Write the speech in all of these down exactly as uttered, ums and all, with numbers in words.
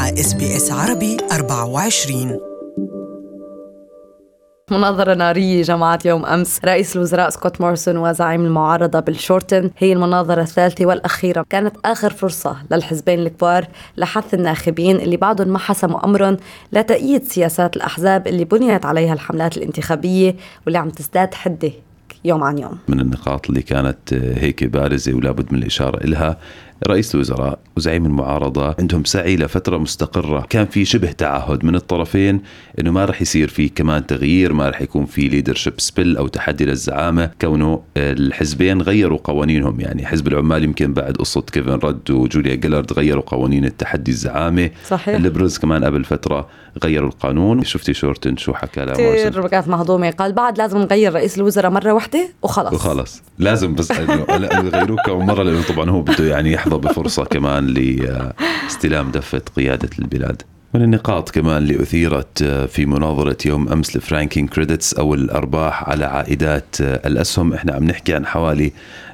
مع إس بي إس عربي أربعة وعشرين. مناظرة نارية جمعت يوم أمس رئيس الوزراء سكوت موريسون وزعيم المعارضة بيل شورتن. هي المناظرة الثالثة والأخيرة، كانت آخر فرصة للحزبين الكبار لحث الناخبين اللي بعدهم ما حسموا أمرهم لتأييد سياسات الأحزاب اللي بنيت عليها الحملات الانتخابية واللي عم تزداد حدة يوم عن يوم. من النقاط اللي كانت هيك بارزة ولا بد من الإشارة إلها، رئيس الوزراء وزعيم المعارضة عندهم سعي لفترة مستقرة، كان في شبه تعهد من الطرفين إنه ما رح يصير في كمان تغيير، ما رح يكون في ليدرشيب سبيل أو تحدي للزعامة، كونه الحزبين غيروا قوانينهم. يعني حزب العمال يمكن بعد قصة كيفن رد وجوليا جيلارد غيروا قوانين التحدي الزعامة. صحيح. الليبرالز كمان قبل فترة غيروا القانون. شفتي شورتن شو حكى له؟ كتير كانت مهضومة، قال بعد لازم نغير رئيس الوزراء مرة واحدة وخلص وخلص لازم بس يغيروه كم مرة، لأنه طبعا هو بده يعني يحظى بفرصة كمان لاستلام دفة قيادة البلاد. من النقاط كمان اللي أثيرت في مناظرة يوم أمس لفرانكينج كريدتس أو الأرباح على عائدات الأسهم، إحنا عم نحكي عن حوالي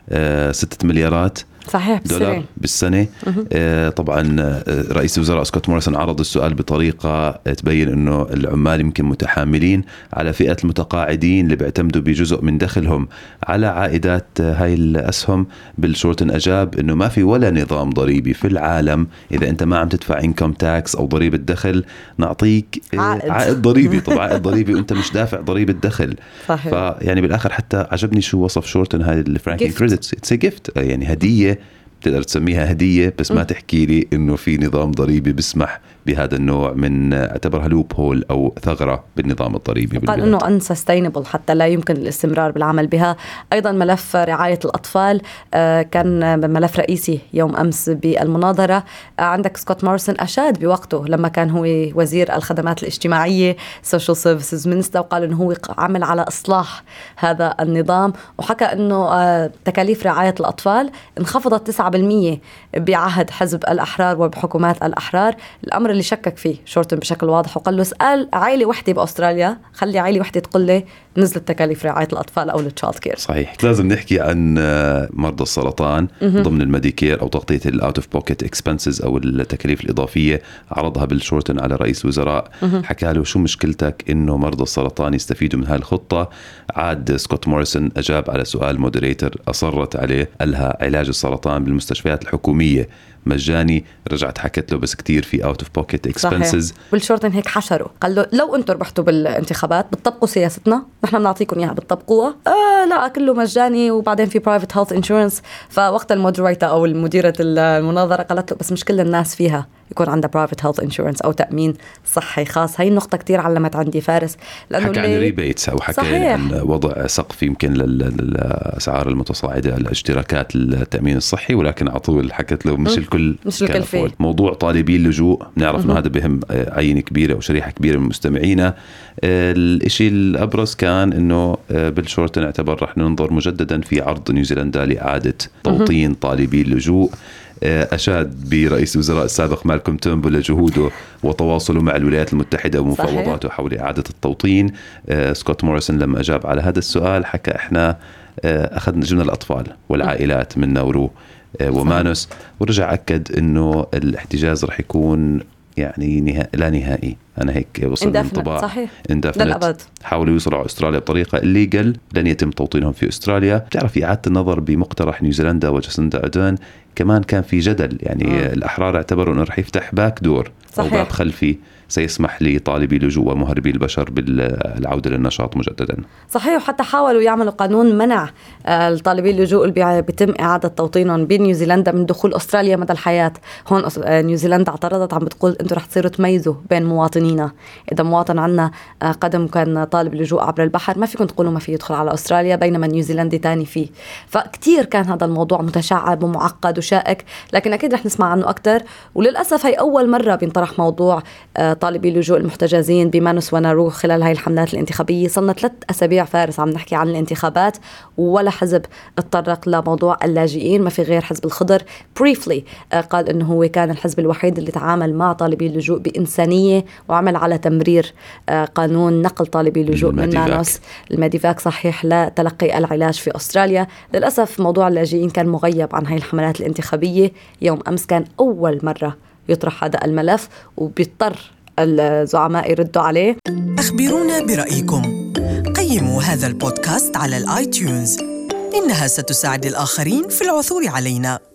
ستة مليارات صحيح دولار بالسنة. آه طبعا رئيس الوزراء سكوت موريسون عرض السؤال بطريقة تبين أنه العمال يمكن متحاملين على فئة المتقاعدين اللي بيعتمدوا بجزء من دخلهم على عائدات هاي الأسهم. بيل شورتن أجاب أنه ما في ولا نظام ضريبي في العالم إذا أنت ما عم تدفع إنكم تاكس أو ضريبة دخل نعطيك عائد, عائد ضريبي. طبعا عائد ضريبي وأنت مش دافع ضريبة دخل. صحيح. فيعني بالآخر حتى عجبني شو وصف شورتن هاي الفرانكينج كريدتس، it's a gift، يعني هدية، تقدر تسميها هدية بس ما تحكي لي إنه في نظام ضريبي بيسمح بهذا النوع من اعتبرها لوب هول أو ثغرة بالنظام الضريبي. قال إنه unsustainable حتى لا يمكن الاستمرار بالعمل بها. أيضا ملف رعاية الأطفال كان ملف رئيسي يوم أمس بالمناظرة. عندك سكوت موريسون أشاد بوقته لما كان هو وزير الخدمات الاجتماعية Social Services Minister، وقال إنه هو عمل على إصلاح هذا النظام، وحكى إنه تكاليف رعاية الأطفال انخفضت تسعة بالمية بعهد حزب الأحرار وبحكومات الأحرار، الأمر اللي شكك فيه شورتن بشكل واضح، وقال له اسأل عائلة وحدة بأستراليا، خلي عائلة وحدة تقول لي نزلت تكاليف رعاية الأطفال أو التشايلد كير. صحيح. لازم نحكي عن مرضى السرطان ضمن الميديكير أو تغطية الأوت أوف بوكيت إكسبنسز أو التكاليف الإضافية. عرضها بيل شورتن على رئيس الوزراء، حكى له شو مشكلتك إنه مرضى السرطان يستفيدوا من هاي الخطة. عاد سكوت موريسون أجاب على سؤال مودريتر أصرت عليه، قالها علاج السرطان بالمستشفيات الحكومية مجاني. رجعت حكت له بس كتير في out of pocket expenses. بيل شورتن هيك حشره، قال له لو انتم ربحتوا بالانتخابات بتطبقوا سياستنا نحن بنعطيكم اياها، بتطبقوها؟ آه لا كله مجاني وبعدين في private health insurance. فوقت المودريتر او المديرة المناظرة قالت له بس مش كل الناس فيها يكون عندها private health insurance أو تأمين صحي خاص. هاي النقطة كتير علمت عندي فارس، لأنه حكى عن ريبيتس أو حكى عن وضع سقف يمكن للأسعار المتصاعدة الاشتراكات التأمين الصحي، ولكن عطول حكت له مش الكل مش الكل فيه. موضوع طالبي اللجوء نعرف أنه هذا بهم عينة كبيرة وشريحة كبيرة من مستمعينا. الاشي الأبرز كان أنه بيل شورتن اعتبر رح ننظر مجددا في عرض نيوزيلندا لإعادة توطين طالبي اللجوء. أشاد برئيس الوزراء السابق مالكوم تيرنبول لجهوده وتواصله مع الولايات المتحدة ومفاوضاته حول إعادة التوطين. سكوت موريسون لما أجاب على هذا السؤال حكى إحنا أخذنا جبنا الأطفال والعائلات من ناورو ومانوس، ورجع أكد إنه الاحتجاز رح يكون يعني نها... لا نهائي. أنا هيك وصل الانطباع indefinite. حاولوا يوصلوا على أستراليا بطريقة الليجل، لن يتم توطينهم في أستراليا. بتعرف إعادة النظر بمقترح نيوزيلندا وجاسندا أردن كمان كان في جدل، يعني م. الأحرار اعتبروا أنه رح يفتح باك دور أو باب خلفي سيسمح لطالبي لجوء ومهربي البشر بالعودة للنشاط مجددا. صحيح. وحتى حاولوا يعملوا قانون منع الطالبي اللجوء اللي بيتم إعادة توطينهم بنيوزيلندا من دخول أستراليا مدى الحياة. هون نيوزيلندا اعترضت، عم بتقول أنتوا رح تصيروا تميزوا بين مواطنينا، إذا مواطن عنا قدم كان طالب لجوء عبر البحر ما فيكم تقولوا ما في يدخل على أستراليا، بينما نيوزيلندي تاني فيه. فكتير كان هذا الموضوع متشعب ومعقد وشائك، لكن أكيد رح نسمع عنه أكتر. وللأسف هي أول مرة بينطرح موضوع طالبي اللجوء المحتجزين بمانوس ونارو خلال هاي الحملات الانتخابية. صلنا ثلاث أسابيع فارس عم نحكي عن الانتخابات ولا حزب اتطرق لموضوع اللاجئين، ما في غير حزب الخضر بريفلي قال إنه هو كان الحزب الوحيد اللي تعامل مع طالبي اللجوء بإنسانية وعمل على تمرير قانون نقل طالبي اللجوء من مانوس الميديفاك صحيح لتلقي العلاج في أستراليا. للأسف موضوع اللاجئين كان مغيب عن هاي الحملات الانتخابية. يوم أمس كان أول مرة يطرح هذا الملف وبيضطر الزعماء يردوا عليه. أخبرونا برأيكم. قيموا هذا البودكاست على الآيتيونز، إنها ستساعد الآخرين في العثور علينا.